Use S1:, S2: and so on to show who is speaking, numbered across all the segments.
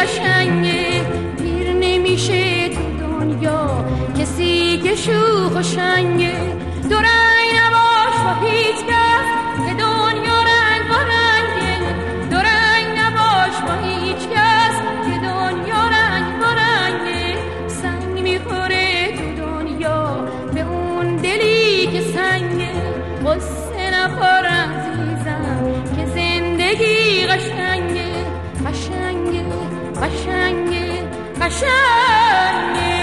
S1: قشنگه، پیر نمیشه تو دنیا کسی که شوخ و شنگه. دو رنگ نباش با هیچ کس که دنیا رنگ با رنگه، دو رنگ نباش با هیچ کس که دنیا رنگ با رنگه. سنگ میخوره تو دنیا به اون دلی که سنگه، قصه نخور عزیزم که زندگی قشنگه، قشنگه قشنگه قشنگه.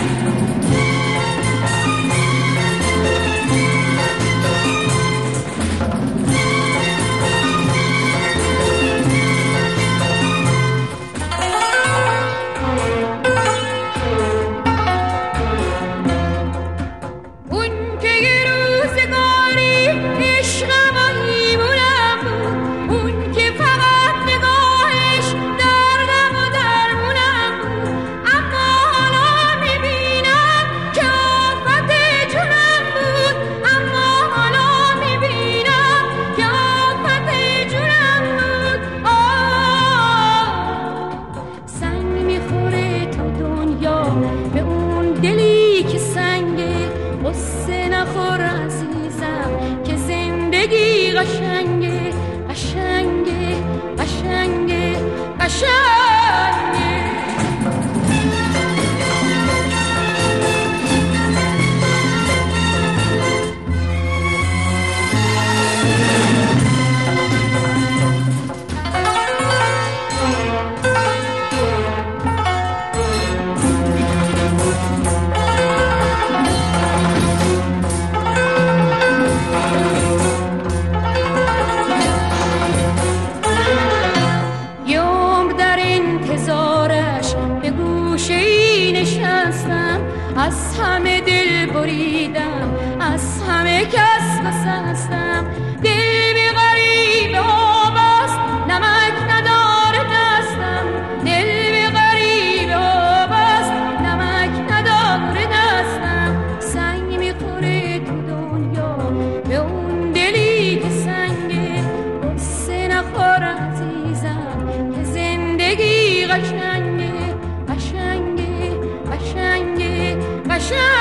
S1: قشنگه قشنگه قشنگه قشنگه. از همه دل بریدم، از همه کس بسستم. دل به غریب آبست، نمک نداره دستم. دل به غریب آبست، نمک نداره دستم. سنگ میخوره تو دنیا به اون دلی که سنگه، قصه نخور عزیزم که زندگی قشنگه، قشنگه قشنگه قشنگه.